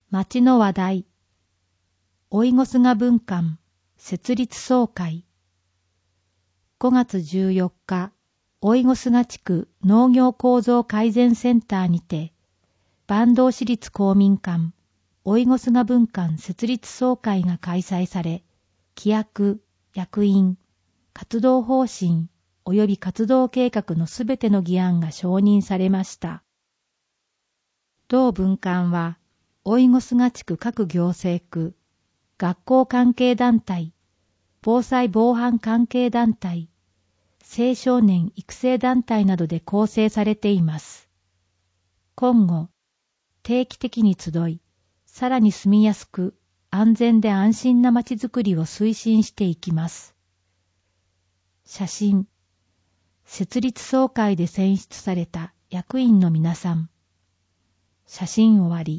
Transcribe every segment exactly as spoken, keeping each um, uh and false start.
町の話題。甥ヶ文館設立総会。ごがつじゅうよっか、甥ヶ地区農業構造改善センターにて、坂東市立公民館甥ヶ文館設立総会が開催され、規約、役員、活動方針及び活動計画のすべての議案が承認されました。同文館は、甥ヶ地区各行政区、学校関係団体、防災防犯関係団体、青少年育成団体などで構成されています。今後、定期的に集い、さらに住みやすく、安全で安心なまちづくりを推進していきます。写真。設立総会で選出された役員の皆さん。写真終わり。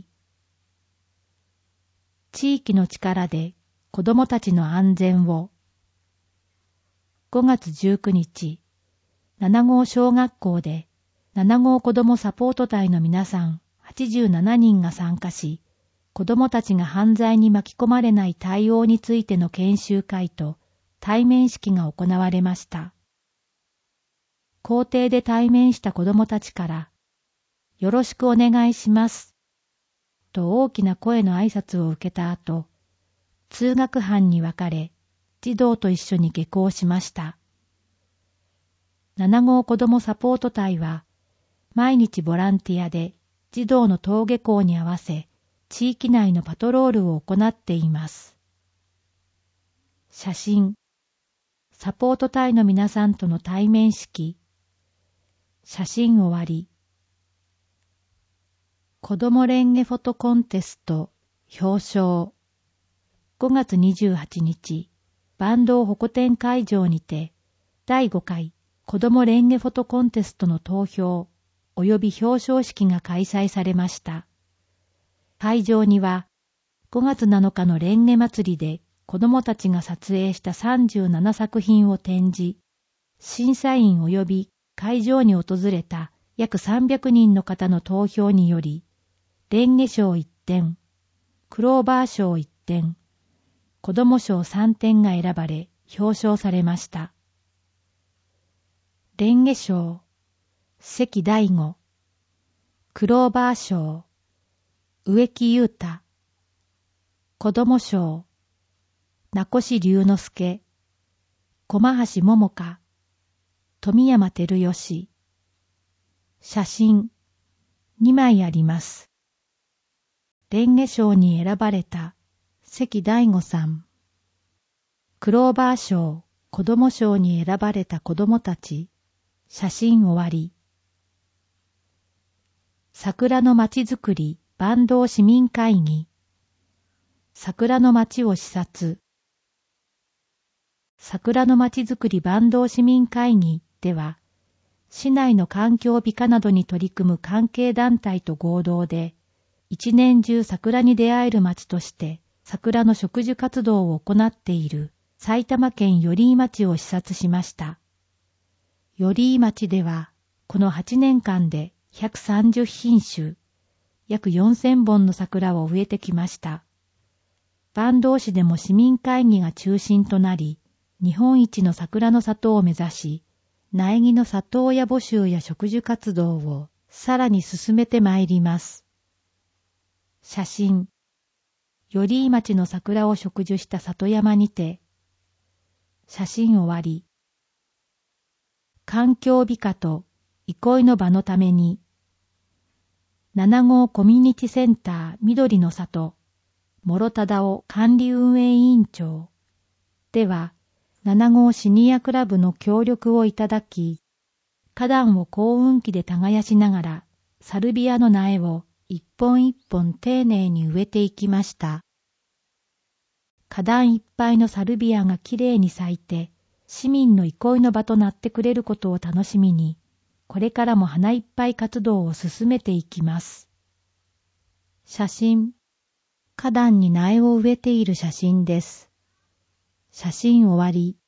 地域の力で子どもたちの安全を。ごがつじゅうくにち、ななごう小学校でななごう子どもサポート隊の皆さんはちじゅうななにんが参加し、子どもたちが犯罪に巻き込まれない対応についての研修会と対面式が行われました。校庭で対面した子どもたちから、よろしくお願いします。と大きな声の挨拶を受けた後、通学班に分かれ、児童と一緒に下校しました。ななごう子どもサポート隊は、毎日ボランティアで児童の登下校に合わせ、地域内のパトロールを行っています。写真。サポート隊の皆さんとの対面式。写真終わり。子どもレンゲフォトコンテスト表彰。ごがつにじゅうはちにち、坂東ホコ天会場にて、だいごかい子どもレンゲフォトコンテストの投票及び表彰式が開催されました。会場には、ごがつなのかのレンゲ祭りで子どもたちが撮影したさんじゅうななさくひんを展示、審査員及び会場に訪れた約さんびゃくにんの方の投票により、レンゲ賞いってん、クローバー賞いってん、子ども賞さんてんが選ばれ表彰されました。レンゲ賞、関大吾、クローバー賞、植木優太、子ども賞、名越龍之介、駒橋桃香、富山照義。写真にまいあります。レンゲ賞に選ばれた関大吾さん。クローバー賞、子ども賞に選ばれた子どもたち。写真終わり。桜のまちづくり坂東市民会議。桜の町を視察。桜のまちづくり坂東市民会議では、市内の環境美化などに取り組む関係団体と合同で、一年中桜に出会える町として桜の植樹活動を行っている埼玉県寄居町を視察しました。寄居町では、このはちねんかんでひゃくさんじゅっひんしゅ、約よんせんぼんの桜を植えてきました。坂東市でも市民会議が中心となり、日本一の桜の里を目指し、苗木の里親募集や植樹活動をさらに進めてまいります。写真。寄居町の桜を植樹した里山にて。写真終わり。環境美化と憩いの場のために。ななごうコミュニティセンター緑の里、諸忠夫管理運営委員長では、ななごうシニアクラブの協力をいただき、花壇を耕運機で耕しながら、サルビアの苗を一本一本丁寧に植えていきました。花壇いっぱいのサルビアがきれいに咲いて、市民の憩いの場となってくれることを楽しみに、これからも花いっぱい活動を進めていきます。写真。花壇に苗を植えている写真です。写真終わり。